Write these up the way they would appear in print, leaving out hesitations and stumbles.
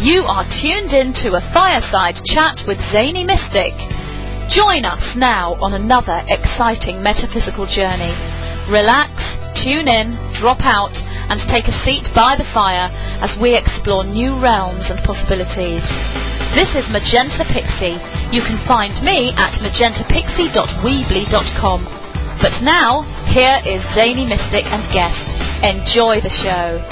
You are tuned in to a fireside chat with Zany Mystic. Join us now on another exciting metaphysical journey. Relax, tune in, drop out, and take a seat by the fire as we explore new realms and possibilities. This is Magenta Pixie. You can find me at magentapixie.weebly.com. But now, here is Zany Mystic and guest. Enjoy the show.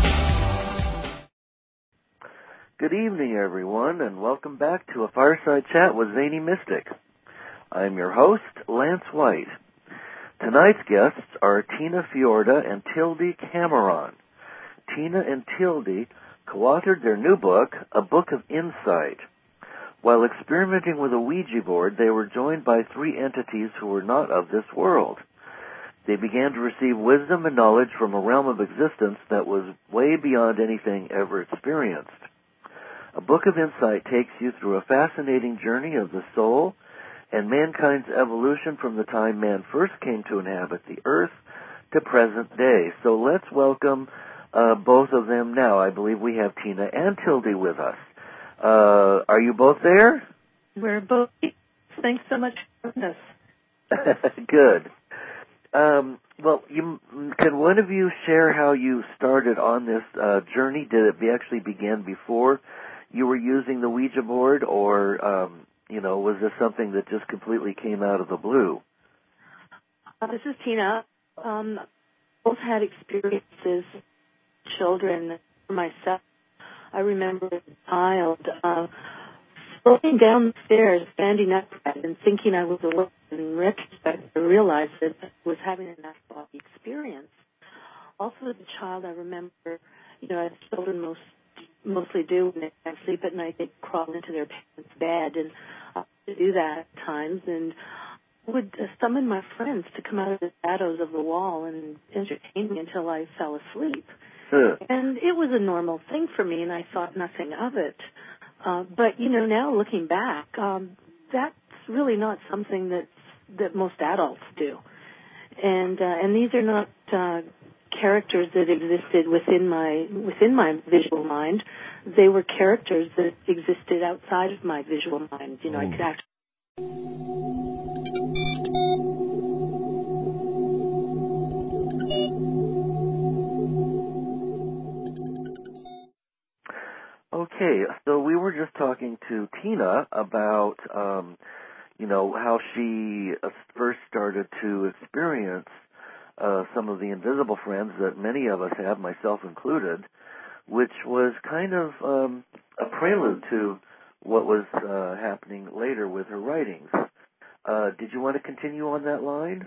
Good evening, everyone, and welcome back to a Fireside Chat with Zany Mystic. I'm your host, Lance White. Tonight's guests are Tina Fiorda and Tildy Cameron. Tina and Tildy co-authored their new book, A Book of Insight. While experimenting with a Ouija board, they were joined by three entities who were not of this world. They began to receive wisdom and knowledge from a realm of existence that was way beyond anything ever experienced. A Book of Insight takes you through a fascinating journey of the soul and mankind's evolution from the time man first came to inhabit the earth to present day. So let's welcome both of them now. I believe we have Tina and Tildy with us. Are you both there? We're both. Thanks so much for joining us. Good. Well, can one of you share how you started on this journey? Did it actually begin before you were using the Ouija board, or, was this something that just completely came out of the blue? This is Tina. Both had experiences, children, myself. I remember as a child floating down the stairs, standing upright, and thinking I was awake. In retrospect, I realized that I was having an out-of-body experience. Also, as a child, I remember, as children mostly do when they can't sleep at night, they crawl into their parents' bed, and I would do that at times, and would summon my friends to come out of the shadows of the wall and entertain me until I fell asleep. And it was a normal thing for me, and I thought nothing of it. But, now looking back, that's really not something that most adults do. And these are not characters that existed within my visual mind. They were characters that existed outside of my visual mind. I could actually. Okay, so we were just talking to Tina about, how she first started to experience some of the invisible friends that many of us have, myself included, which was kind of a prelude to what was happening later with her writings. Did you want to continue on that line?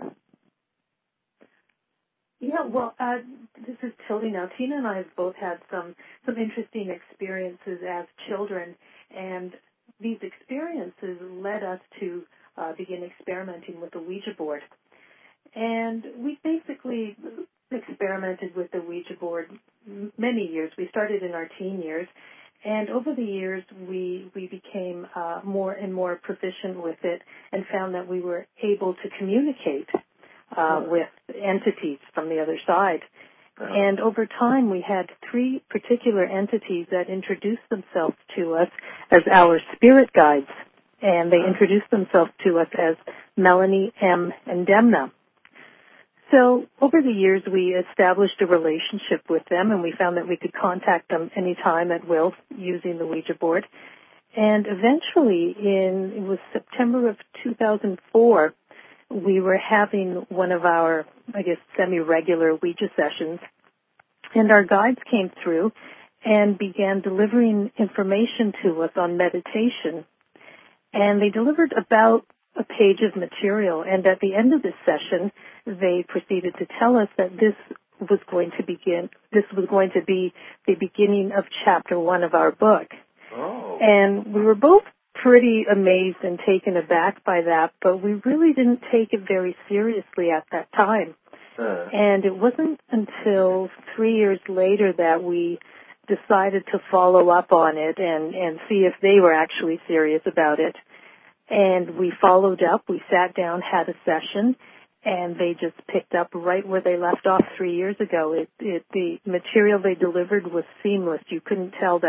Yeah, well, this is Tildy now. Tina and I have both had some interesting experiences as children, and these experiences led us to begin experimenting with the Ouija board. And we basically experimented with the Ouija board many years. We started in our teen years, and over the years we became more and more proficient with it and found that we were able to communicate with entities from the other side. And over time, we had three particular entities that introduced themselves to us as our spirit guides, and they introduced themselves to us as Melanie, M, and Demna. So over the years, we established a relationship with them, and we found that we could contact them anytime at will using the Ouija board. And eventually, it was September of 2004, we were having one of our, semi-regular Ouija sessions, and our guides came through and began delivering information to us on meditation. And they delivered about a page of material, and at the end of this session, they proceeded to tell us that this was going to be the beginning of chapter 1 of our book. Oh. And we were both pretty amazed and taken aback by that, but we really didn't take it very seriously at that time. And it wasn't until 3 years later that we decided to follow up on it and see if they were actually serious about it. And we followed up, we sat down, had a session, and they just picked up right where they left off 3 years ago. The material they delivered was seamless. You couldn't tell that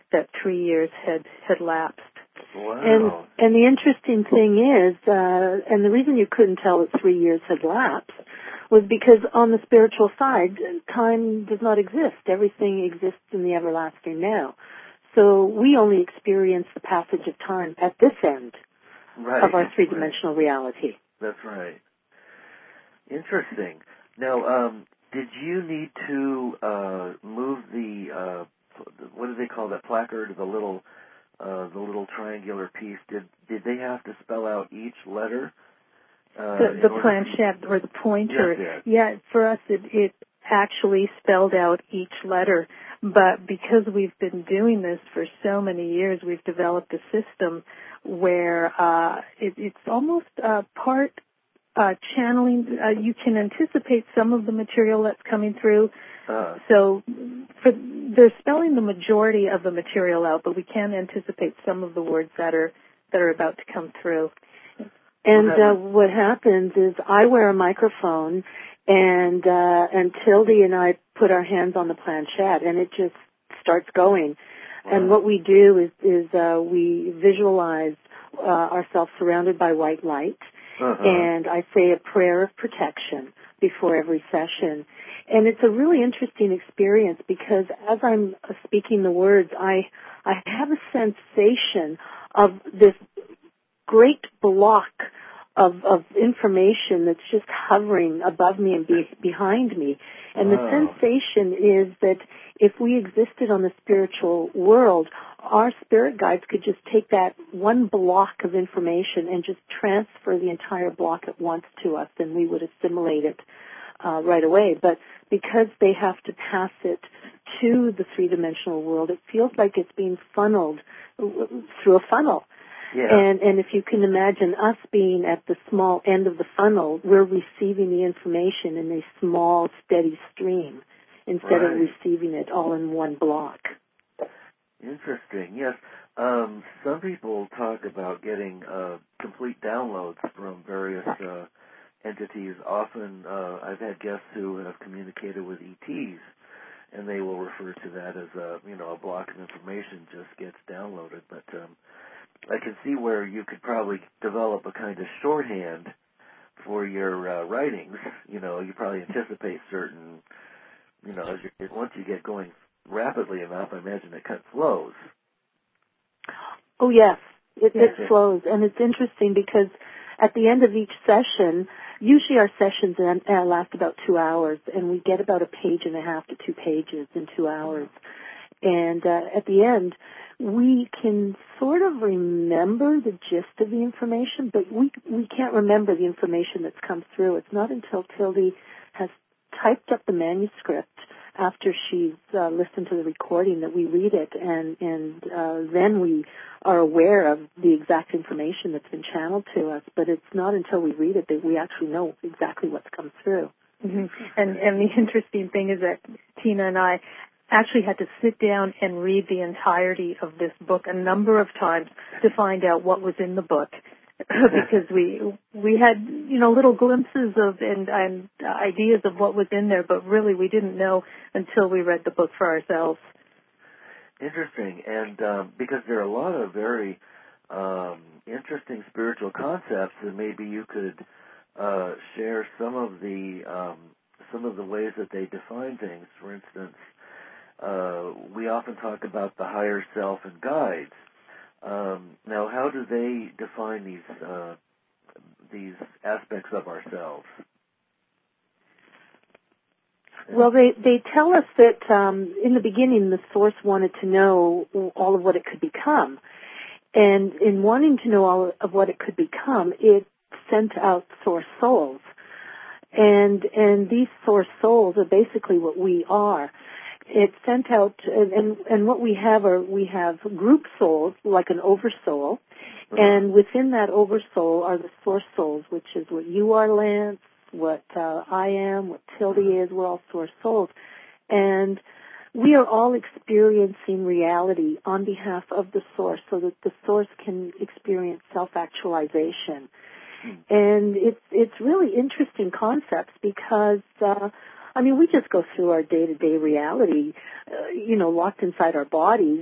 that 3 years had lapsed. Wow. And the interesting thing is, and the reason you couldn't tell that 3 years had lapsed was because on the spiritual side, time does not exist. Everything exists in the everlasting now. So we only experience the passage of time at this end of our three-dimensional reality. That's right. Interesting. Now, did you need to move the what do they call that placard? The little triangular piece. Did they have to spell out each letter? The planchette or the pointer. Yeah, for us it actually spelled out each letter. But because we've been doing this for so many years, we've developed a system where it's almost part channeling. You can anticipate some of the material that's coming through. So they're spelling the majority of the material out, but we can anticipate some of the words that are about to come through. And what happens is I wear a microphone, and Tildy and I put our hands on the planchette, and it just starts going. Wow. And what we do is we visualize ourselves surrounded by white light, and I say a prayer of protection before every session. And it's a really interesting experience because as I'm speaking the words, I have a sensation of this great block of information that's just hovering above me and behind me. And the sensation is that if we existed on the spiritual world, our spirit guides could just take that one block of information and just transfer the entire block at once to us, and we would assimilate it right away. But because they have to pass it to the three-dimensional world, it feels like it's being funneled through a funnel. Yeah. And if you can imagine us being at the small end of the funnel, we're receiving the information in a small, steady stream instead of receiving it all in one block. Interesting. Yes. Some people talk about getting complete downloads from various entities. Often I've had guests who have communicated with ETs, and they will refer to that as a block of information just gets downloaded. But I can see where you could probably develop a kind of shorthand for your writings. You probably anticipate certain, once you get going rapidly enough, I imagine it kind of flows. Oh, yes. It flows. And it's interesting because at the end of each session, usually our sessions last about 2 hours, and we get about 1.5 to 2 pages in 2 hours. And at the end, we can sort of remember the gist of the information, but we can't remember the information that's come through. It's not until Tildy has typed up the manuscript after she's listened to the recording that we read it, and then we are aware of the exact information that's been channeled to us. But it's not until we read it that we actually know exactly what's come through. Mm-hmm. And the interesting thing is that Tina and I actually had to sit down and read the entirety of this book a number of times to find out what was in the book, because we had little glimpses of and ideas of what was in there, but really we didn't know until we read the book for ourselves. Interesting, and because there are a lot of very interesting spiritual concepts, and maybe you could share some of the ways that they define things. For instance, we often talk about the higher self and guides. Now, how do they define these aspects of ourselves? Well, they tell us that in the beginning the Source wanted to know all of what it could become. And in wanting to know all of what it could become, it sent out Source souls. And these Source souls are basically what we are. It sent out, and what we have group souls, like an oversoul, and within that oversoul are the Source souls, which is what you are, Lance, what I am, what Tildy is. We're all Source souls. And we are all experiencing reality on behalf of the Source so that the Source can experience self-actualization. And it's really interesting concepts because we just go through our day-to-day reality, locked inside our bodies,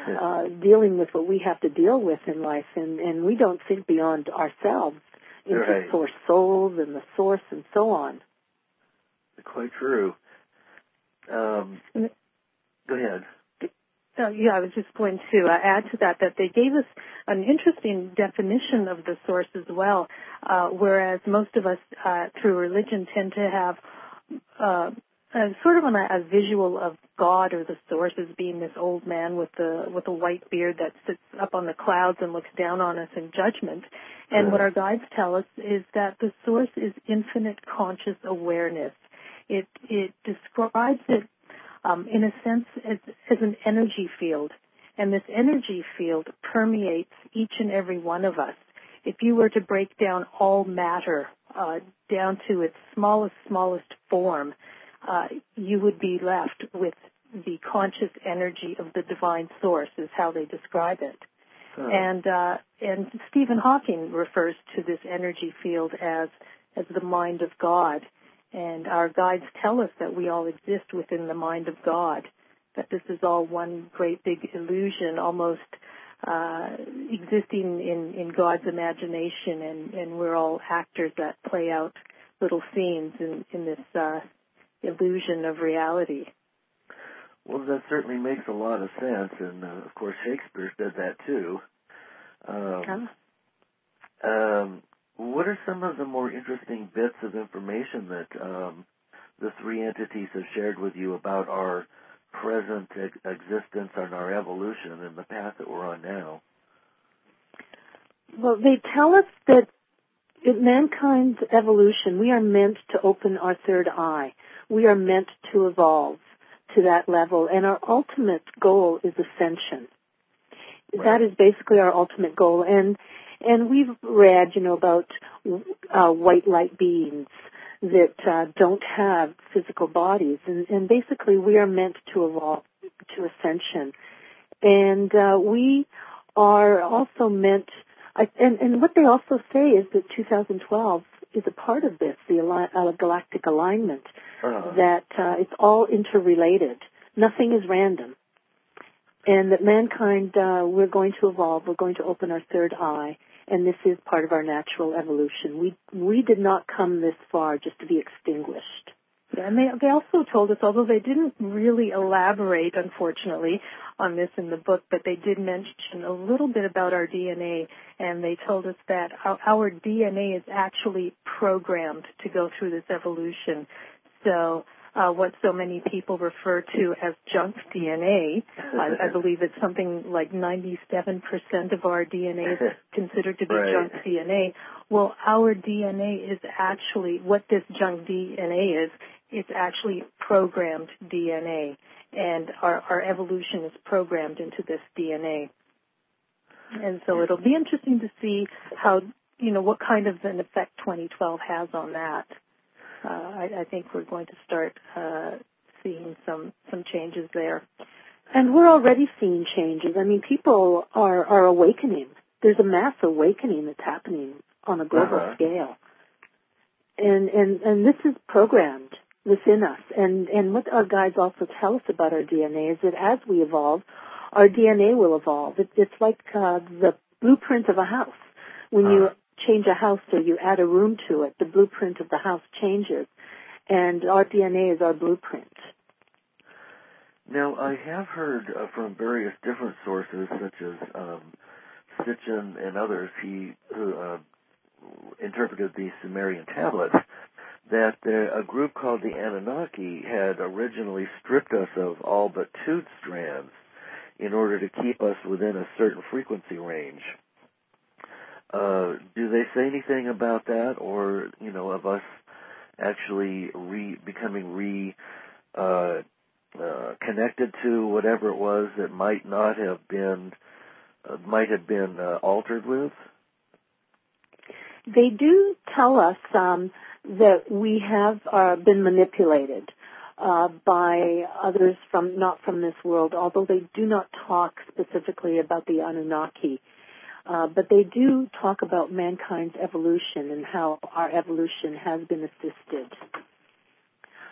dealing with what we have to deal with in life, and we don't think beyond ourselves into Right. source souls and the source and so on. Quite true. Go ahead. I was just going to add to that they gave us an interesting definition of the source as well, whereas most of us through religion tend to have sort of a visual of God or the source as being this old man with a white beard that sits up on the clouds and looks down on us in judgment. And what our guides tell us is that the source is infinite conscious awareness. It describes it in a sense as an energy field, and this energy field permeates each and every one of us. If you were to break down all matter down to its smallest form, you would be left with the conscious energy of the divine source, is how they describe it. And Stephen Hawking refers to this energy field as the mind of God. And our guides tell us that we all exist within the mind of God, that this is all one great big illusion, almost existing in God's imagination, and we're all actors that play out little scenes in this illusion of reality. Well, that certainly makes a lot of sense, and of course Shakespeare said that too. What are some of the more interesting bits of information that the three entities have shared with you about our present existence and our evolution and the path that we're on now? Well, they tell us that in mankind's evolution, we are meant to open our third eye. We are meant to evolve to that level, and our ultimate goal is ascension. Right. That is basically our ultimate goal, and we've read, about white light beings that don't have physical bodies, and basically we are meant to evolve to ascension, and we are also meant. And what they also say is that 2012 is a part of this, the galactic alignment, that it's all interrelated. Nothing is random. And that mankind, we're going to evolve, we're going to open our third eye, and this is part of our natural evolution. We did not come this far just to be extinguished. Yeah, and they also told us, although they didn't really elaborate, unfortunately, on this in the book, but they did mention a little bit about our DNA, and they told us that our DNA is actually programmed to go through this evolution. So what so many people refer to as junk DNA, I believe it's something like 97% of our DNA is considered to be junk DNA. Well, our DNA is actually, what this junk DNA is, it's actually programmed DNA, and our evolution is programmed into this DNA. And so it'll be interesting to see how, what kind of an effect 2012 has on that. I think we're going to start seeing some changes there. And we're already seeing changes. I mean, people are awakening. There's a mass awakening that's happening on a global scale. And this is programmed within us. And what our guides also tell us about our DNA is that as we evolve, our DNA will evolve. It's like the blueprint of a house. When you change a house or you add a room to it, the blueprint of the house changes. And our DNA is our blueprint. Now, I have heard from various different sources, such as Sitchin and others, who interpreted the Sumerian tablets, that a group called the Anunnaki had originally stripped us of all but tooth strands in order to keep us within a certain frequency range. Do they say anything about that, or of us actually becoming connected to whatever it was that might have been altered with? They do tell us that we have been manipulated by others not from this world, although they do not talk specifically about the Anunnaki. But they do talk about mankind's evolution and how our evolution has been assisted.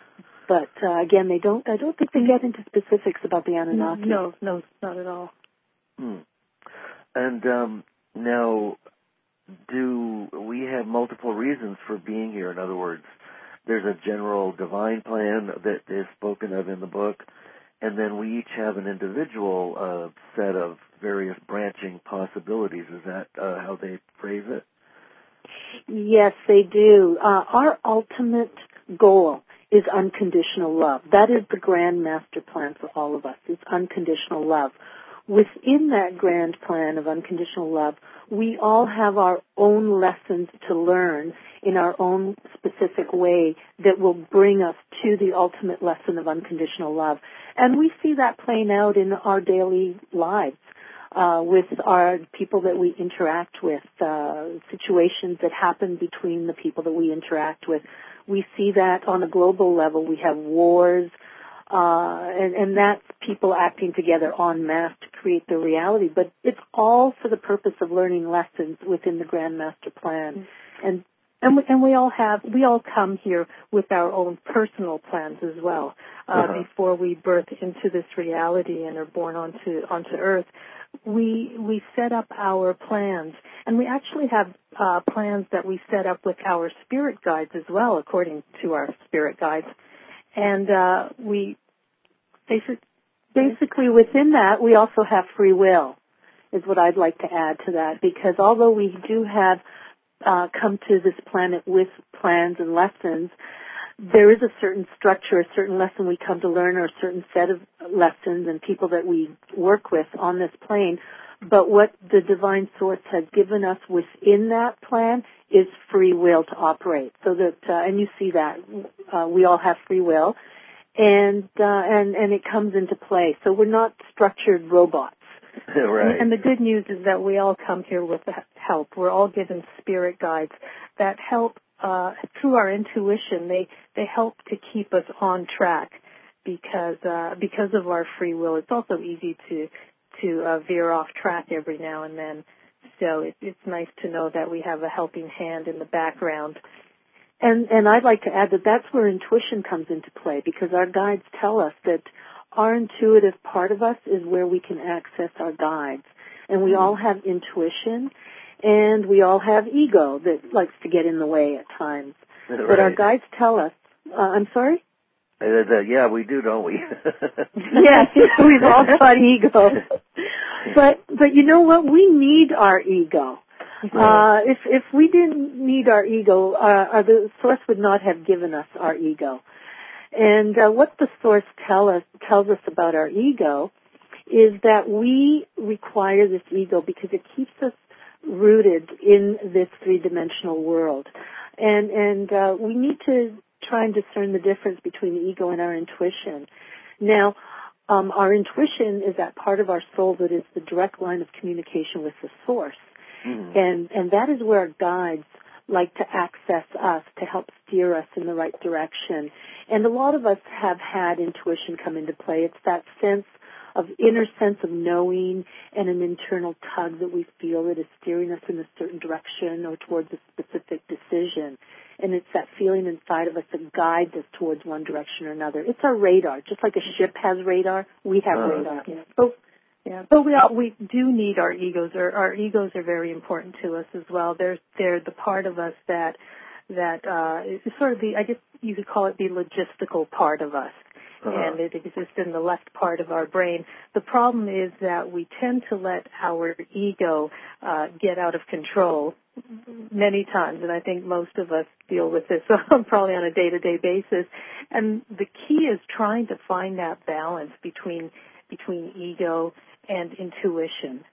But again, I don't think they get into specifics about the Anunnaki. No, not at all. And now, do we have multiple reasons for being here? In other words, there's a general divine plan that is spoken of in the book, and then we each have an individual set of various branching possibilities. Is that how they phrase it? Yes, they do. Our ultimate goal is unconditional love. That is the grand master plan for all of us, is unconditional love. Within that grand plan of unconditional love, we all have our own lessons to learn in our own specific way that will bring us to the ultimate lesson of unconditional love. And we see that playing out in our daily lives. With our people that we interact with, situations that happen between the people that we interact with. We see that on a global level. We have wars, and that's people acting together en masse to create the reality. But it's all for the purpose of learning lessons within the Grand Master Plan. And we all come here with our own personal plans as well. Before we birth into this reality and are born onto Earth, we set up our plans, and we actually have plans that we set up with our spirit guides as well, according to our spirit guides. And we basically within that we also have free will, is what I'd like to add to that, because although we do have come to this planet with plans and lessons, there is a certain structure, a certain lesson we come to learn, or a certain set of lessons and people that we work with on this plane. But what the Divine Source has given us within that plan is free will to operate. So that, and you see that we all have free will, and it comes into play. So we're not structured robots. Right. And the good news is that we all come here with help. We're all given spirit guides that help through our intuition. They help to keep us on track because of our free will. It's also easy to veer off track every now and then. So it's nice to know that we have a helping hand in the background. And I'd like to add that that's where intuition comes into play, because our guides tell us that our intuitive part of us is where we can access our guides. And we all have intuition, and we all have ego that likes to get in the way at times. Right. But our guides tell us, I'm sorry? Yeah, we do, don't we? Yes, we've all got ego. But you know what? We need our ego. If we didn't need our ego, the Source would not have given us our ego. And what the Source tells us about our ego is that we require this ego because it keeps us rooted in this three-dimensional world. And we need to try and discern the difference between the ego and our intuition. Now, our intuition is that part of our soul that is the direct line of communication with the Source. Mm-hmm. And that is where our guides like to access us to help steer us in the right direction. And a lot of us have had intuition come into play. It's that inner sense of knowing and an internal tug that we feel that is steering us in a certain direction or towards a specific decision. And it's that feeling inside of us that guides us towards one direction or another. It's our radar. Just like a ship has radar, we have radar. But we do need our egos. Our egos are very important to us as well. They're the part of us that is sort of I guess you could call it the logistical part of us. And it exists in the left part of our brain. The problem is that we tend to let our ego get out of control many times, and I think most of us deal with this probably on a day-to-day basis. And the key is trying to find that balance between ego and intuition.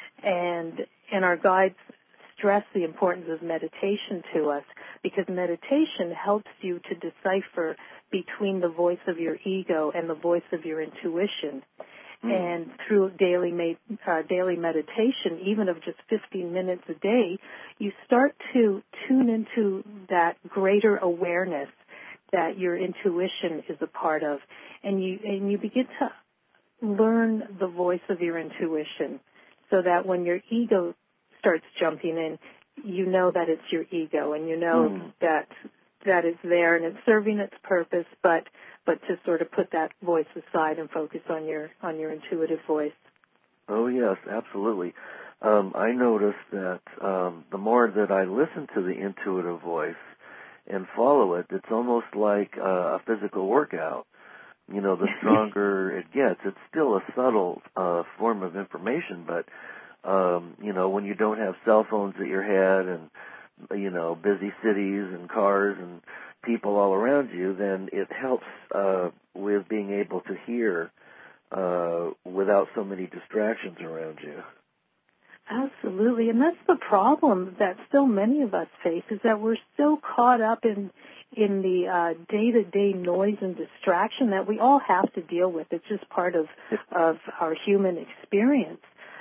And our guides stress the importance of meditation to us, because meditation helps you to decipher between the voice of your ego and the voice of your intuition. And through daily meditation, even of just 15 minutes a day, you start to tune into that greater awareness that your intuition is a part of, and you begin to learn the voice of your intuition, so that when your ego starts jumping in, you know that it's your ego, and you know that it's there and it's serving its purpose, but to sort of put that voice aside and focus on your intuitive voice. Oh, yes, absolutely. I noticed that the more that I listen to the intuitive voice and follow it, it's almost like a physical workout. You know, the stronger it gets. It's still a subtle form of information, but, you know, when you don't have cell phones at your head and, you know, busy cities and cars and people all around you, then it helps with being able to hear without so many distractions around you. Absolutely, and that's the problem that so many of us face, is that we're so caught up in the day-to-day noise and distraction that we all have to deal with. It's just part of our human experience.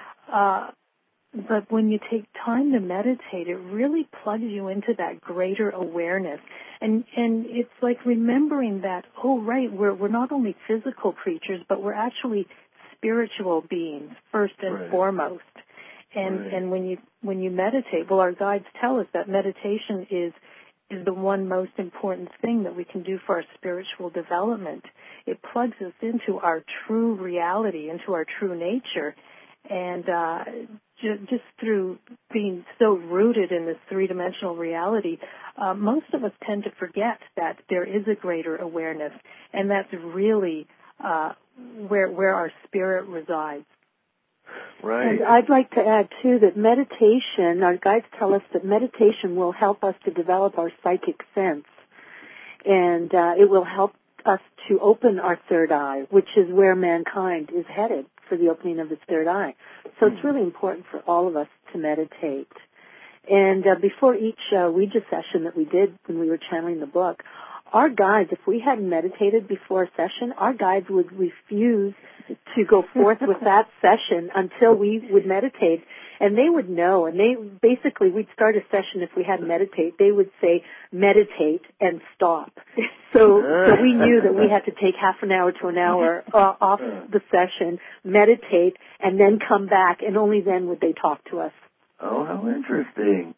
But when you take time to meditate, it really plugs you into that greater awareness. And it's like remembering that, oh, right, we're not only physical creatures, but we're actually spiritual beings, first and foremost. And when you meditate, well, our guides tell us that meditation is the one most important thing that we can do for our spiritual development. It plugs us into our true reality, into our true nature. And just through being so rooted in this three-dimensional reality, most of us tend to forget that there is a greater awareness, and that's really where our spirit resides. Right. And I'd like to add, too, that meditation, our guides tell us that meditation will help us to develop our psychic sense, and it will help us to open our third eye, which is where mankind is headed for the opening of its third eye. So it's really important for all of us to meditate. And before each Ouija session that we did when we were channeling the book, our guides, if we hadn't meditated before a session, our guides would refuse to go forth with that session until we would meditate. And they would know, and we'd start a session if we hadn't meditate. They would say, meditate and stop. So we knew that we had to take half an hour to an hour off the session, meditate, and then come back, and only then would they talk to us. Oh, how interesting.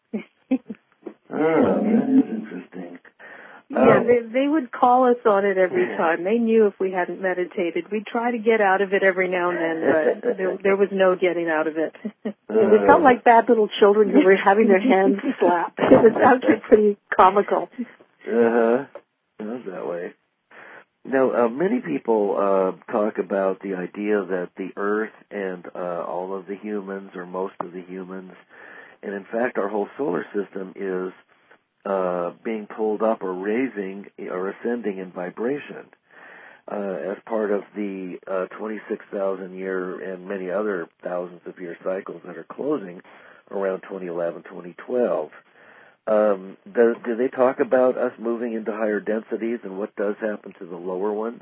That is interesting. Yeah, they would call us on it every time. They knew if we hadn't meditated. We'd try to get out of it every now and then, but there was no getting out of it. We felt like bad little children who were having their hands slapped. It was actually pretty comical. It was that way. Now, many people talk about the idea that the Earth and all of the humans, or most of the humans, and in fact our whole solar system is being pulled up or raising or ascending in vibration as part of the 26,000 year and many other thousands of year cycles that are closing around 2011, 2012. Do they talk about us moving into higher densities and what does happen to the lower ones?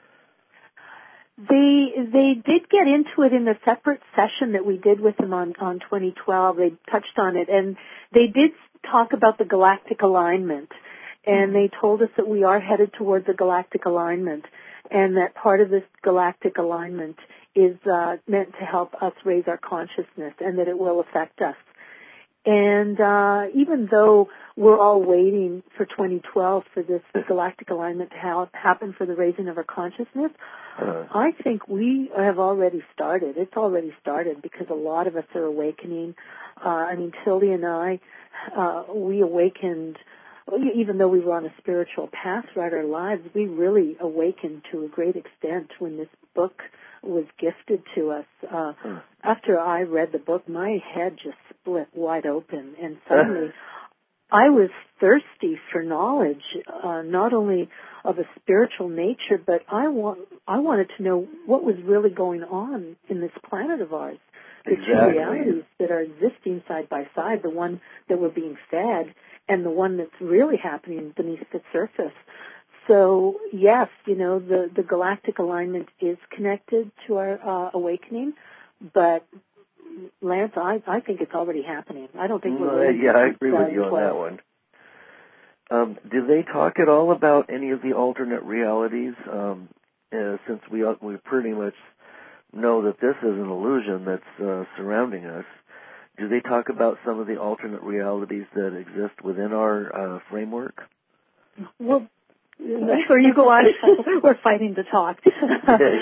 They did get into it in a separate session that we did with them on 2012. They touched on it, and they did talk about the galactic alignment, and they told us that we are headed towards a galactic alignment, and that part of this galactic alignment is meant to help us raise our consciousness, and that it will affect us. And even though we're all waiting for 2012 for this galactic alignment to happen for the raising of our consciousness, I think we have already started. It's already started because a lot of us are awakening. Tildy and I, we awakened, even though we were on a spiritual path throughout our lives, we really awakened to a great extent when this book was gifted to us. After I read the book, my head just split wide open, and suddenly I was thirsty for knowledge, not only of a spiritual nature, but I wanted to know what was really going on in this planet of ours. The two realities that are existing side by side, the one that we're being fed and the one that's really happening beneath the surface. So, yes, the galactic alignment is connected to our awakening, but Lance, I think it's already happening. I don't think we're ready. Yeah, I agree with you on that one. Do they talk at all about any of the alternate realities? Since we pretty much know that this is an illusion that's surrounding us, do they talk about some of the alternate realities that exist within our framework? Well, before you go on, we're fighting to talk.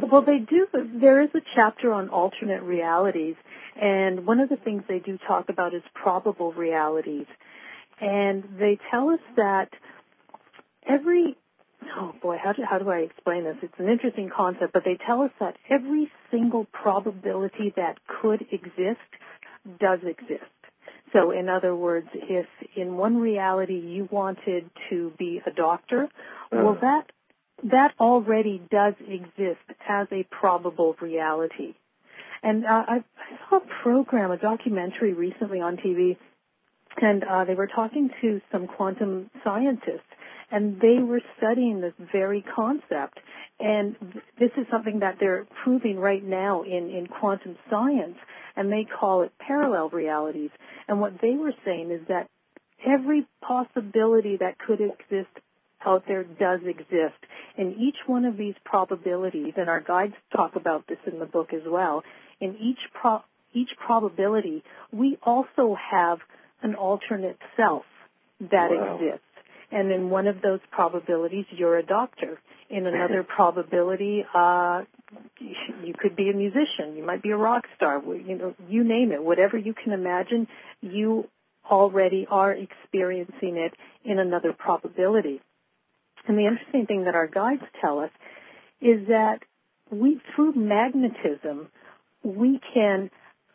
Well, they do. There is a chapter on alternate realities, and one of the things they do talk about is probable realities. And they tell us that how do I explain this? It's an interesting concept, but they tell us that every single probability that could exist does exist. So in other words, if in one reality you wanted to be a doctor, well, that already does exist as a probable reality. And I saw a documentary recently on TV, and they were talking to some quantum scientists, and they were studying this very concept. And this is something that they're proving right now in quantum science, and they call it parallel realities. And what they were saying is that every possibility that could exist out there does exist. And each one of these probabilities, and our guides talk about this in the book as well, in each probability, we also have an alternate self that exists. And in one of those probabilities, you're a doctor. In another probability, you could be a musician. You might be a rock star. You name it. Whatever you can imagine, you already are experiencing it in another probability. And the interesting thing that our guides tell us is that through magnetism, we can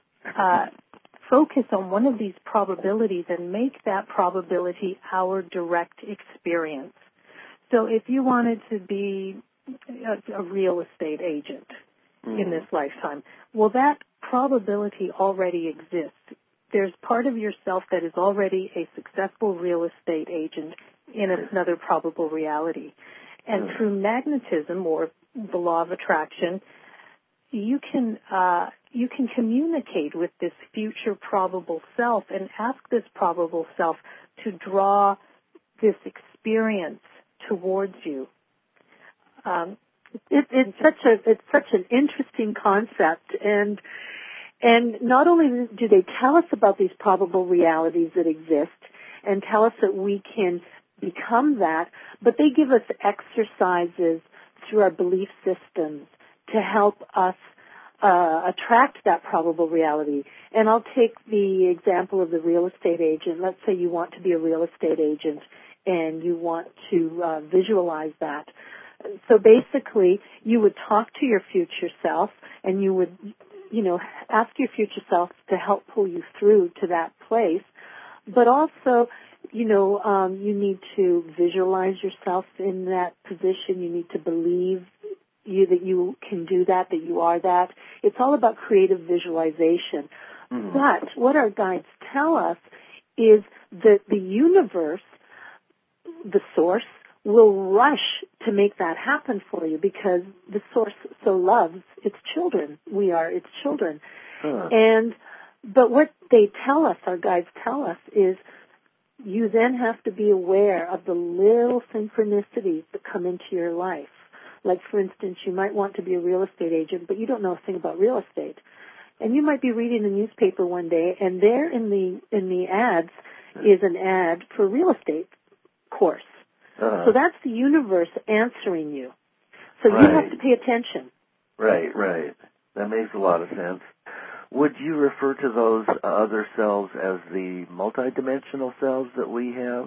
focus on one of these probabilities and make that probability our direct experience. So if you wanted to be a real estate agent in this lifetime, well, that probability already exists. There's part of yourself that is already a successful real estate agent in another probable reality. And through magnetism, or the law of attraction, you can communicate with this future probable self and ask this probable self to draw this experience towards you. It's such an interesting concept, and not only do they tell us about these probable realities that exist and tell us that we can become that, but they give us exercises through our belief systems to help us attract that probable reality. And I'll take the example of the real estate agent. Let's say you want to be a real estate agent and you want to visualize that. So basically, you would talk to your future self and you would, ask your future self to help pull you through to that place. But also, you need to visualize yourself in that position. You need to believe that you can do that, that you are that. It's all about creative visualization. Mm-hmm. But what our guides tell us is that the universe, the source, will rush to make that happen for you because the source so loves its children. We are its children. But what they tell us, our guides tell us, is you then have to be aware of the little synchronicities that come into your life. Like, for instance, you might want to be a real estate agent, but you don't know a thing about real estate. And you might be reading the newspaper one day, and there in the ads is an ad for a real estate course. So that's the universe answering you. So you have to pay attention. Right. That makes a lot of sense. Would you refer to those other selves as the multidimensional selves that we have?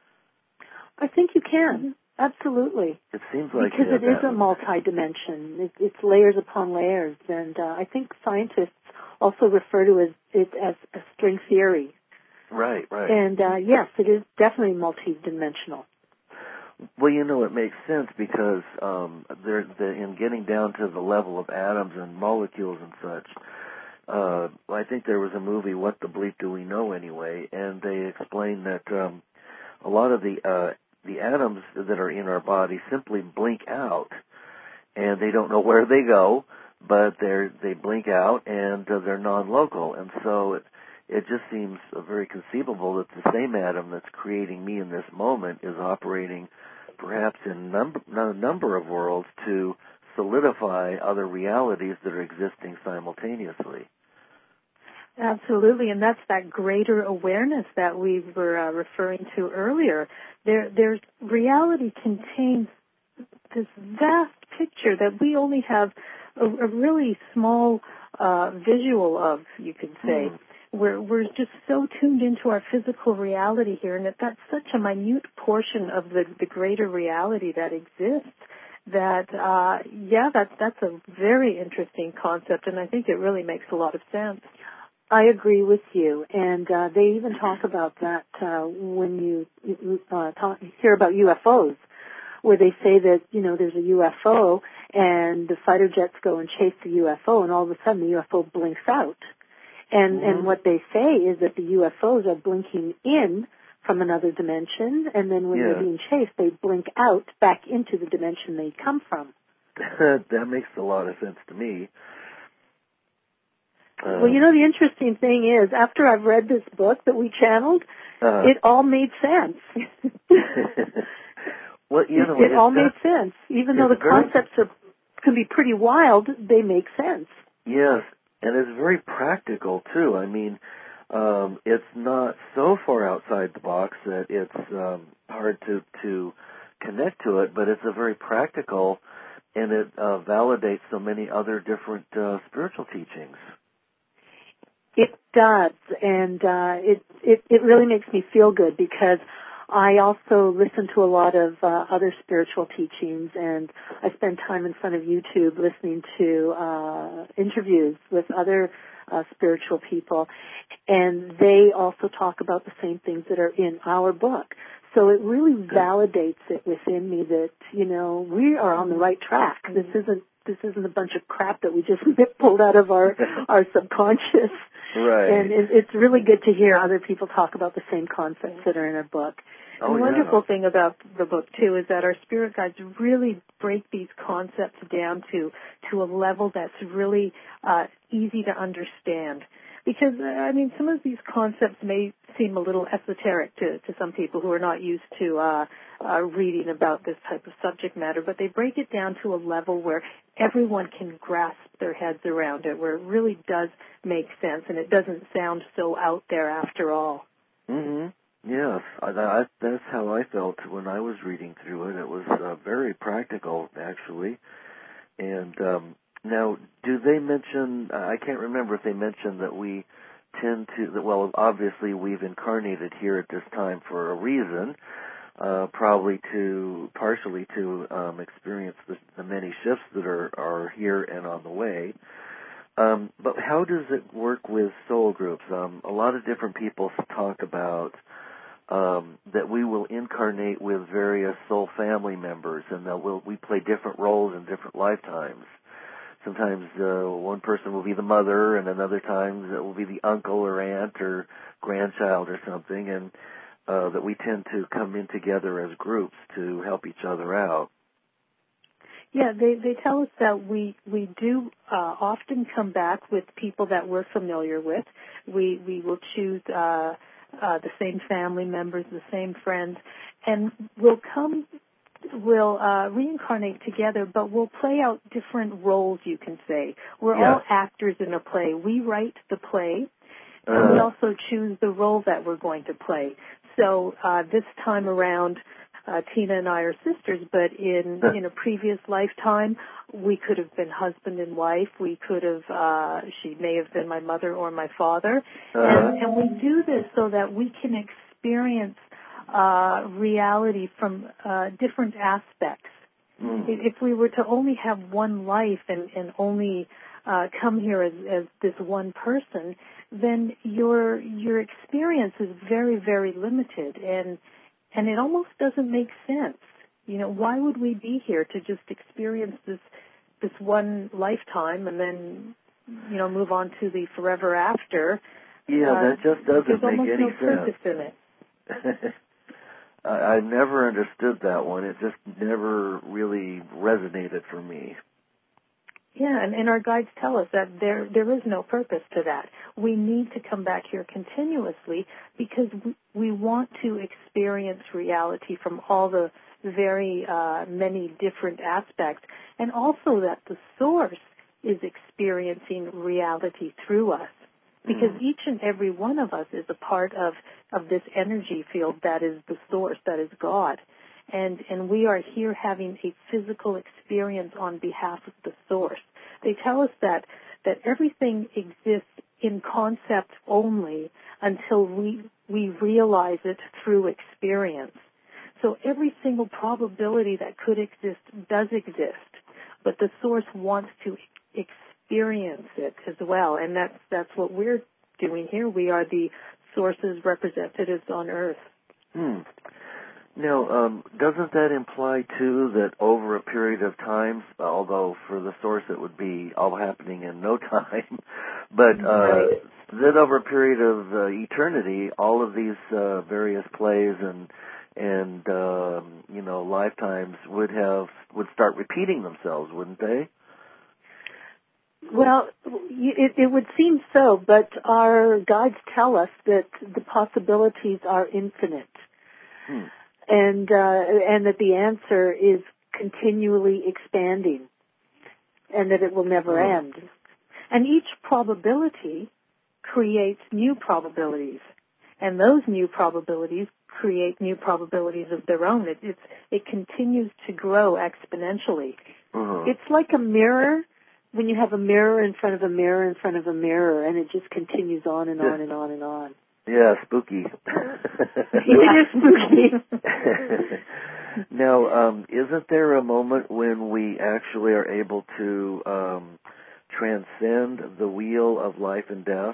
I think you can. Absolutely. It seems like because it is a multi-dimension. It's layers upon layers, and I think scientists also refer to it as a string theory. Right. And yes, it is definitely multi-dimensional. Well, it makes sense because in getting down to the level of atoms and molecules and such, I think there was a movie, What the Bleep Do We Know Anyway, and they explained that a lot of the atoms that are in our body simply blink out, and they don't know where they go, but they blink out, and they're non-local. And so it just seems very conceivable that the same atom that's creating me in this moment is operating perhaps in a number of worlds to solidify other realities that are existing simultaneously. Absolutely, and that's that greater awareness that we were referring to earlier. There's reality contains this vast picture that we only have a really small visual of, you could say. We're just so tuned into our physical reality here, and that's such a minute portion of the greater reality that exists that, that's a very interesting concept, and I think it really makes a lot of sense. I agree with you, and they even talk about that when you hear about UFOs, where they say that, there's a UFO, and the fighter jets go and chase the UFO, and all of a sudden the UFO blinks out. And what they say is that the UFOs are blinking in from another dimension, and then when they're being chased, they blink out back into the dimension they come from. That makes a lot of sense to me. Well, the interesting thing is, after I've read this book that we channeled, it all made sense. Well, it all made sense. Even though the concepts can be pretty wild, they make sense. Yes, and it's very practical, too. I mean, it's not so far outside the box that it's hard to connect to it, but it's a very practical, and it validates so many other different spiritual teachings. It does, and it really makes me feel good because I also listen to a lot of other spiritual teachings, and I spend time in front of YouTube listening to interviews with other spiritual people, and they also talk about the same things that are in our book. So it really validates it within me that, we are on the right track. This isn't a bunch of crap that we just pulled out of our subconscious. Right. And it's really good to hear other people talk about the same concepts that are in our book. The wonderful thing about the book, too, is that our spirit guides really break these concepts down to a level that's really easy to understand. Because, some of these concepts may seem a little esoteric to some people who are not used to reading about this type of subject matter, but they break it down to a level where everyone can grasp their heads around it, where it really does make sense and it doesn't sound so out there after all. Mm-hmm. Yes, that's how I felt when I was reading through it. It was very practical, actually. And now, do they mention, I can't remember if they mentioned that we tend to, well, obviously we've incarnated here at this time for a reason, partially to experience the many shifts that are here and on the way. But how does it work with soul groups? A lot of different people talk about that we will incarnate with various soul family members, and that we play different roles in different lifetimes. Sometimes one person will be the mother, and another time it will be the uncle or aunt or grandchild or something, and that we tend to come in together as groups to help each other out. Yeah, they tell us that we do often come back with people that we're familiar with. We will choose the same family members, the same friends, and we'll reincarnate together, but we'll play out different roles, you can say. We're all actors in a play. We write the play, and we also choose the role that we're going to play. So this time around, Tina and I are sisters, but in a previous lifetime, we could have been husband and wife. We could have, she may have been my mother or my father. And we do this so that we can experience reality from different aspects. If we were to only have one life and only come here as this one person, then your experience is very, very limited, and it almost doesn't make sense. Why would we be here to just experience this one lifetime and then, move on to the forever after? Yeah, that just doesn't make any sense. There's almost no purpose in it. I never understood that one. It just never really resonated for me. Yeah, and our guides tell us that there is no purpose to that. We need to come back here continuously because we want to experience reality from all the very many different aspects, and also that the source is experiencing reality through us. Because each and every one of us is a part of this energy field that is the source, that is God. and we are here having a physical experience on behalf of the source. They tell us that everything exists in concept only until we realize it through experience. So every single probability that could exist does exist, but the source wants to experience it as well, and that's what we're doing here. We are the source's representatives on Earth. Now, doesn't that imply, too, that over a period of time, although for the source it would be all happening in no time, but that over a period of eternity, all of these various plays and lifetimes would start repeating themselves, wouldn't they? Well, it would seem so, but our guides tell us that the possibilities are infinite, and that the answer is continually expanding, and that it will never end. And each probability creates new probabilities, and those new probabilities create new probabilities of their own. It continues to grow exponentially. It's like a mirror. When you have a mirror in front of a mirror in front of a mirror, and it just continues on and on and on and on. Yeah, spooky. It is spooky. Now, isn't there a moment when we actually are able to transcend the wheel of life and death?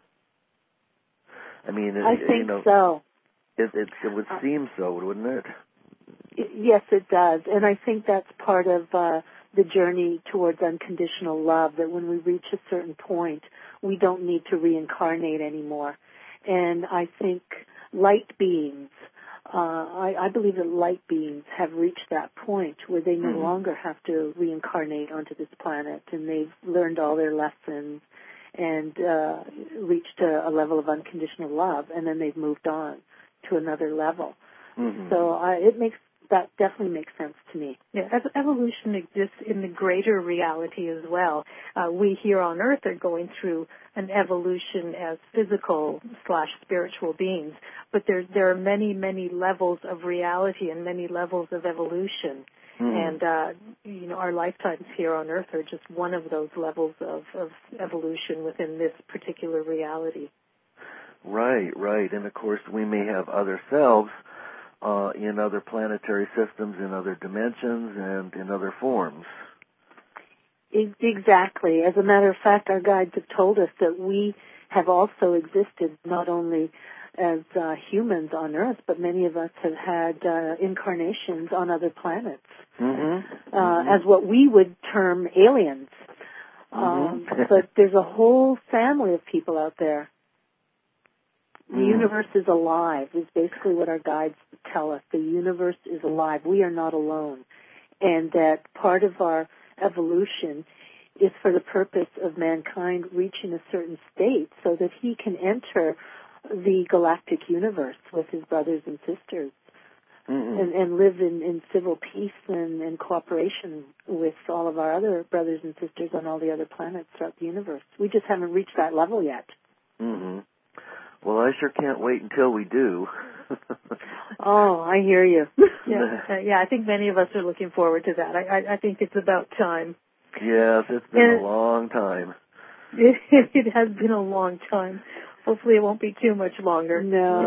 I mean, I think so. It would seem so, wouldn't it? Yes, it does, and I think that's part of the journey towards unconditional love, that when we reach a certain point, we don't need to reincarnate anymore. And I think light beings, I believe that light beings have reached that point where they no longer have to reincarnate onto this planet, and they've learned all their lessons and reached a level of unconditional love, and then they've moved on to another level. So that definitely makes sense to me. Yeah, evolution exists in the greater reality as well. We here on Earth are going through an evolution as physical/spiritual beings, but there are many, many levels of reality and many levels of evolution. And our lifetimes here on Earth are just one of those levels of evolution within this particular reality. Right. And of course, we may have other selves in other planetary systems, in other dimensions, and in other forms. Exactly. As a matter of fact, our guides have told us that we have also existed not only as humans on Earth, but many of us have had incarnations on other planets as what we would term aliens. But there's a whole family of people out there. The universe is alive, is basically what our guides tell us. The universe is alive. We are not alone. And that part of our evolution is for the purpose of mankind reaching a certain state so that he can enter the galactic universe with his brothers and sisters and live in civil peace and cooperation with all of our other brothers and sisters on all the other planets throughout the universe. We just haven't reached that level yet. Well, I sure can't wait until we do. Oh, I hear you. Yeah, I think many of us are looking forward to that. I think it's about time. Yes, it's been a long time. It has been a long time. Hopefully, it won't be too much longer. No,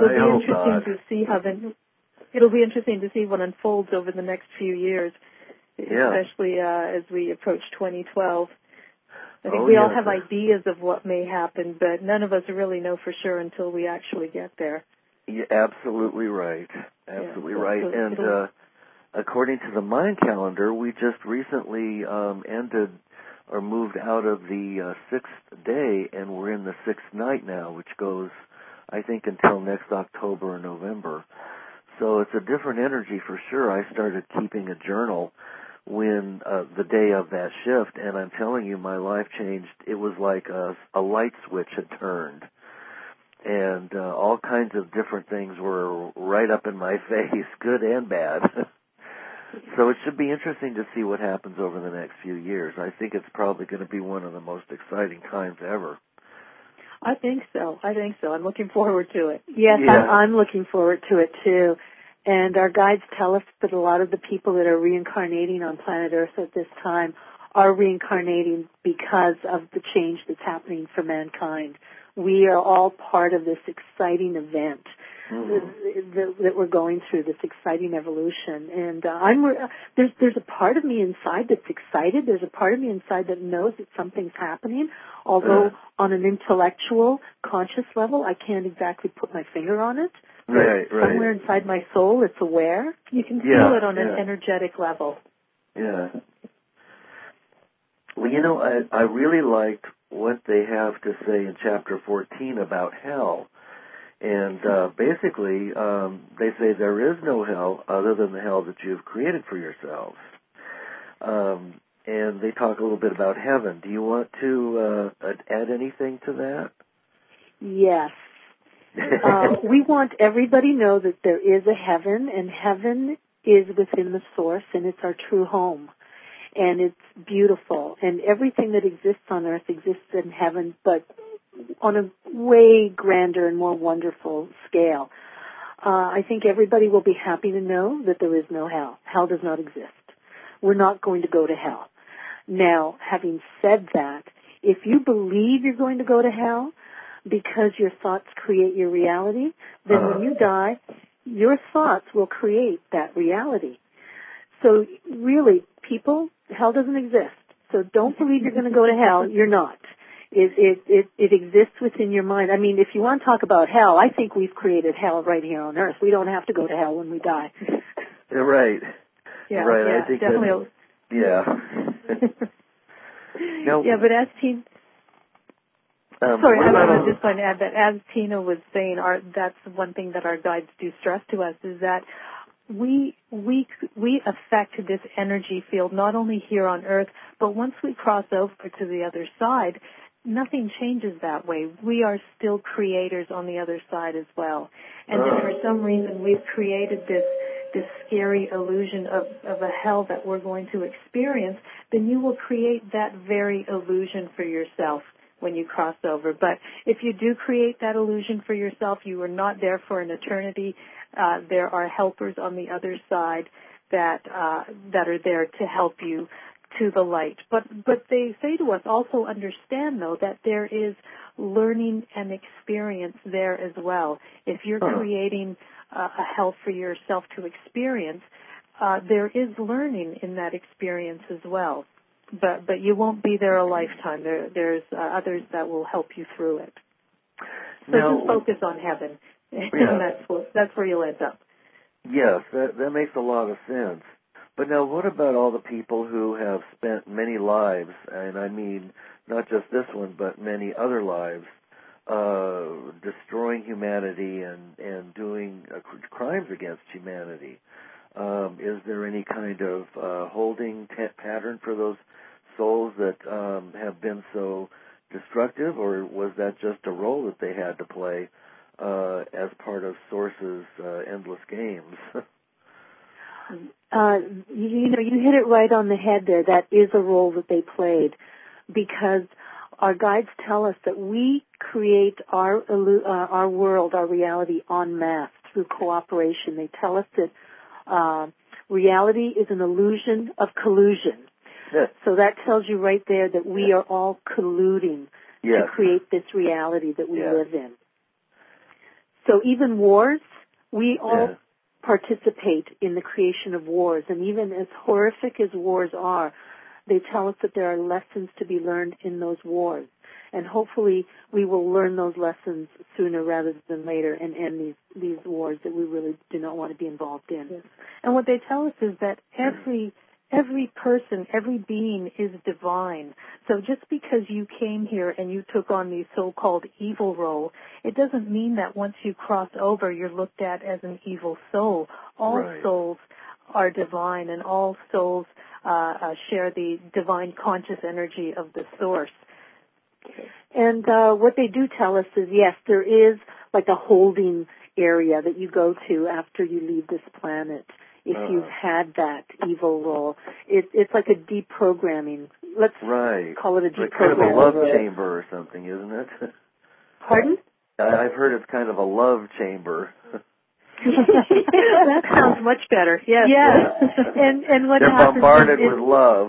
It'll be interesting to see what unfolds over the next few years, especially as we approach 2012. I think we all have ideas of what may happen, but none of us really know for sure until we actually get there. Yeah, absolutely right. Absolutely right. And according to the Mayan calendar, we just recently ended or moved out of the sixth day, and we're in the sixth night now, which goes, I think, until next October or November. So it's a different energy for sure. I started keeping a journal when the day of that shift, and I'm telling you, my life changed. It was like a light switch had turned, and all kinds of different things were right up in my face, good and bad. So it should be interesting to see what happens over the next few years. I think it's probably going to be one of the most exciting times ever. I think so. I'm looking forward to it. Yes, yeah. I'm looking forward to it too. And our guides tell us that a lot of the people that are reincarnating on planet Earth at this time are reincarnating because of the change that's happening for mankind. We are all part of this exciting event that we're going through, this exciting evolution. And there's a part of me inside that's excited. There's a part of me inside that knows that something's happening, although on an intellectual, conscious level, I can't exactly put my finger on it. Right. Somewhere inside my soul, it's aware. You can feel it on an energetic level. Yeah. Well, you know, I really liked what they have to say in Chapter 14 about hell. And basically, they say there is no hell other than the hell that you've created for yourselves. And they talk a little bit about heaven. Do you want to add anything to that? Yes. We want everybody to know that there is a heaven, and heaven is within the source, and it's our true home. And it's beautiful. And everything that exists on earth exists in heaven, but on a way grander and more wonderful scale. I think everybody will be happy to know that there is no hell. Hell does not exist. We're not going to go to hell. Now, having said that, if you believe you're going to go to hell because your thoughts create your reality, then when you die, your thoughts will create that reality. So really, people, hell doesn't exist. So don't believe you're going to go to hell. You're not. It exists within your mind. I mean, if you want to talk about hell, I think we've created hell right here on earth. We don't have to go to hell when we die. Right. Yeah, right. Yeah, I think definitely. Now, yeah, but as Tina, sorry, I was just going to add that as Tina was saying, that's one thing that our guides do stress to us is that we affect this energy field not only here on Earth, but once we cross over to the other side, nothing changes that way. We are still creators on the other side as well. And if for some reason we've created this scary illusion of a hell that we're going to experience, then you will create that very illusion for yourself when you cross over. But if you do create that illusion for yourself, you are not there for an eternity. There are helpers on the other side that are there to help you to the light. But they say to us, also understand, though, that there is learning and experience there as well. If you're creating a hell for yourself to experience, there is learning in that experience as well. But you won't be there a lifetime. There's others that will help you through it. So just focus on heaven. And that's where you'll end up. Yes, that makes a lot of sense. But now what about all the people who have spent many lives, and I mean not just this one, but many other lives, destroying humanity and doing crimes against humanity? Is there any kind of holding pattern for those souls that have been so destructive, or was that just a role that they had to play as part of Source's endless games? You hit it right on the head there. That is a role that they played, because our guides tell us that we create our world, our reality en masse through cooperation. They tell us that reality is an illusion of collusion. Yes. So that tells you right there that we are all colluding to create this reality that we live in. So even wars, we all participate in the creation of wars. And even as horrific as wars are, they tell us that there are lessons to be learned in those wars. And hopefully we will learn those lessons sooner rather than later and end these wars that we really do not want to be involved in. Yes. And what they tell us is that every person, every being is divine. So just because you came here and you took on the so-called evil role, it doesn't mean that once you cross over, you're looked at as an evil soul. All souls are divine, and all souls share the divine conscious energy of the source. And what they do tell us is, yes, there is like a holding area that you go to after you leave this planet. If you've had that evil role, it's like a deprogramming. Let's call it a deprogramming. Like kind of a love chamber or something, isn't it? Pardon? I've heard it's kind of a love chamber. That sounds much better. Yes. Yes. And what They're happens bombarded is, with love.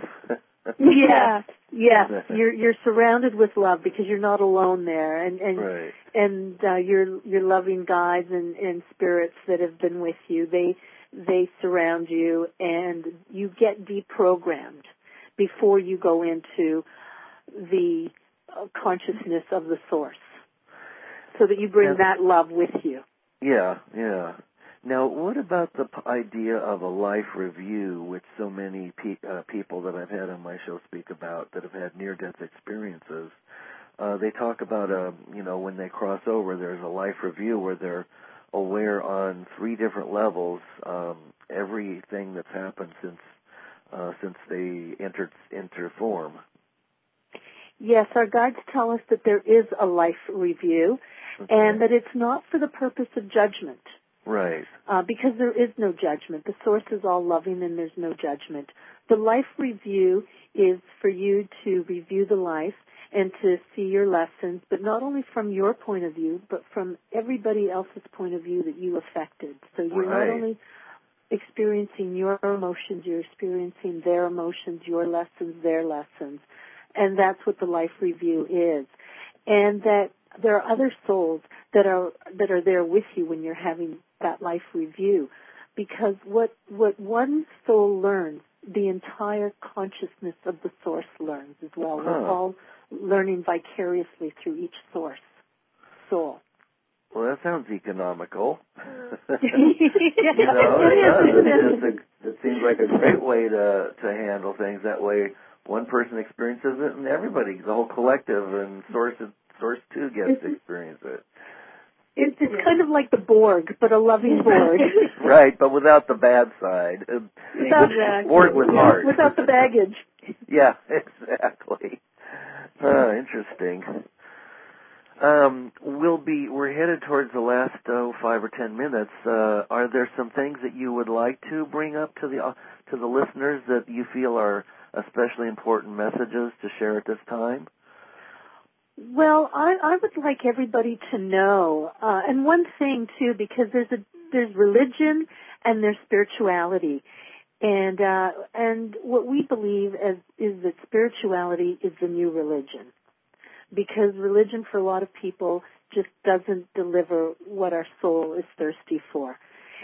Yes. You're surrounded with love because you're not alone there, Right. and your loving guides and spirits that have been with you. They surround you, and you get deprogrammed before you go into the consciousness of the source, so that you bring that love with you. Yeah. Now, what about the idea of a life review, which so many people that I've had on my show speak about that have had near-death experiences? They talk about, when they cross over, there's a life review where they're aware on 3 different levels everything that's happened since they entered form. Yes, our guides tell us that there is a life review, and that it's not for the purpose of judgment. Right. Because there is no judgment. The source is all loving and there's no judgment. The life review is for you to review the life and to see your lessons, but not only from your point of view, but from everybody else's point of view that you affected. So you're not only experiencing your emotions, you're experiencing their emotions, your lessons, their lessons. And that's what the life review is. And that there are other souls that are there with you when you're having that life review. Because what one soul learns, the entire consciousness of the source learns as well. We're all learning vicariously through each soul. Well, that sounds economical. It seems like a great way to handle things. That way, one person experiences it, and everybody, the whole collective, and source 2 gets to experience it. It's kind of like the Borg, but a loving Borg. Right, but without the bad side. Borg with heart. Without the baggage. Yeah, exactly. Interesting. We're headed towards the last 5 or 10 minutes. Are there some things that you would like to bring up to the listeners that you feel are especially important messages to share at this time? Well, I would like everybody to know, and one thing too, because there's religion and there's spirituality, and what we believe is that spirituality is the new religion, because religion for a lot of people just doesn't deliver what our soul is thirsty for,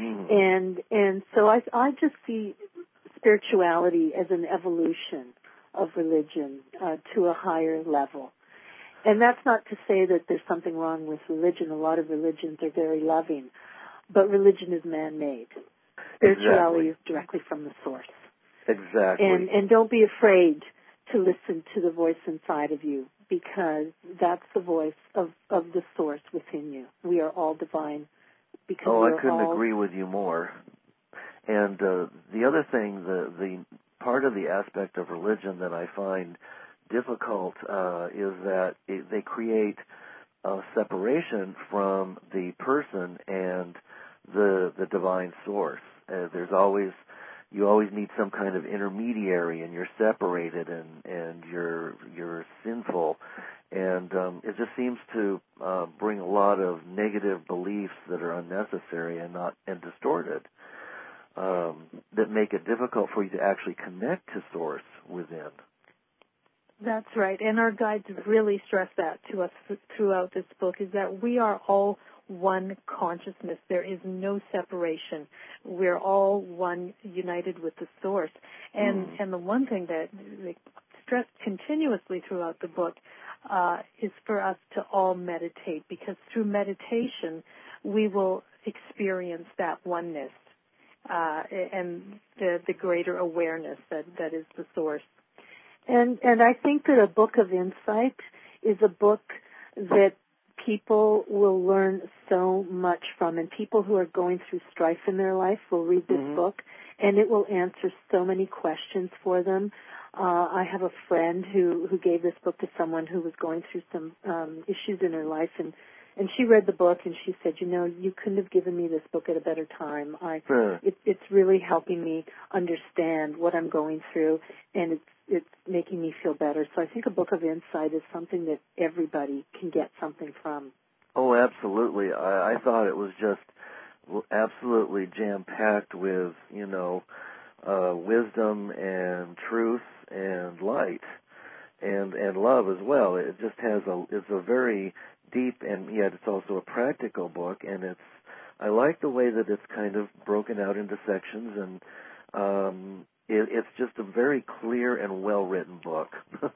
and so I just see spirituality as an evolution of religion to a higher level. And that's not to say that there's something wrong with religion. A lot of religions are very loving, but religion is man-made. Spirituality is directly from the source. Exactly. And don't be afraid to listen to the voice inside of you, because that's the voice of the source within you. We are all divine. I couldn't agree with you more. And the other thing, the part of the aspect of religion that I find difficult is that they create a separation from the person and the divine source. You always need some kind of intermediary, and you're separated, and you're sinful, and it just seems to bring a lot of negative beliefs that are unnecessary and distorted, that make it difficult for you to actually connect to source within. That's right, and our guides really stress that to us throughout this book, is that we are all one consciousness. There is no separation. We're all one, united with the source. And the one thing that they stress continuously throughout the book is for us to all meditate, because through meditation we will experience that oneness and the greater awareness that is the source. And I think that a book of insight is a book that people will learn so much from, and people who are going through strife in their life will read this book, and it will answer so many questions for them. I have a friend who gave this book to someone who was going through some issues in her life, and she read the book, and she said, you couldn't have given me this book at a better time. It's really helping me understand what I'm going through, and it's making me feel better. So I think a book of insight is something that everybody can get something from. Oh, absolutely. I thought it was just absolutely jam-packed with, wisdom and truth and light and love as well. It just it's a very deep, and yet it's also a practical book, and I like the way that it's kind of broken out into sections, and it's just a very clear and well-written book.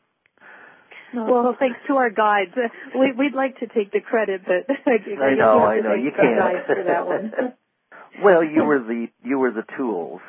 Well, thanks to our guides. We'd like to take the credit, but I know, you can't. Guides for that one. Well, you were the tools.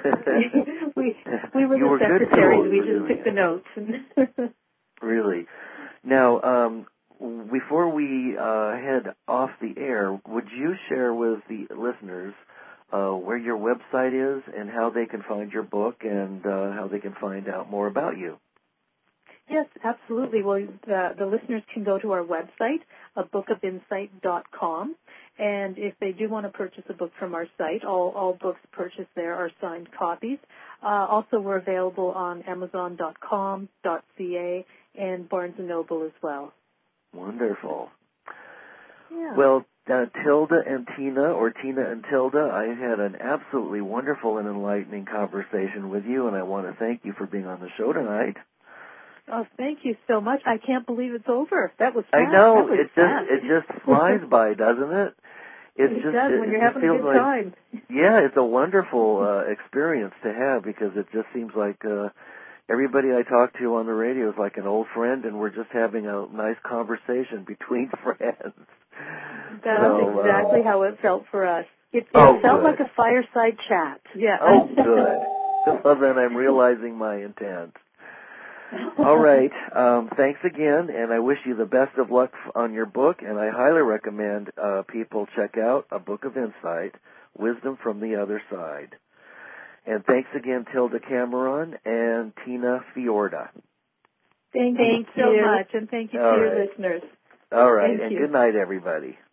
we were the secretaries. We just took the notes. Really. Now, before we head off the air, would you share with the listeners where your website is and how they can find your book and how they can find out more about you? Yes, absolutely. Well, the listeners can go to our website, abookofinsight.com, and if they do want to purchase a book from our site, all books purchased there are signed copies. Also, we're available on Amazon.com.ca and Barnes & Noble as well. Wonderful. Yeah. Well, Tilda and Tina, or Tina and Tilda, I had an absolutely wonderful and enlightening conversation with you, and I want to thank you for being on the show tonight. Oh, thank you so much. I can't believe it's over. That was fast. I know. It just flies by, doesn't it? It does when you're having a good time. Yeah, it's a wonderful experience to have, because it just seems like everybody I talk to on the radio is like an old friend, and we're just having a nice conversation between friends. That's exactly how it felt for us. It felt good. like a fireside chat. Yeah. Oh, good. Well, then I'm realizing my intent. All right. Thanks again, and I wish you the best of luck on your book, and I highly recommend people check out A Book of Insight, Wisdom from the Other Side. And thanks again, Tilda Cameron and Tina Fiorda. Thank you so much, and thank you to your listeners. All right, Thank and you. good night, everybody.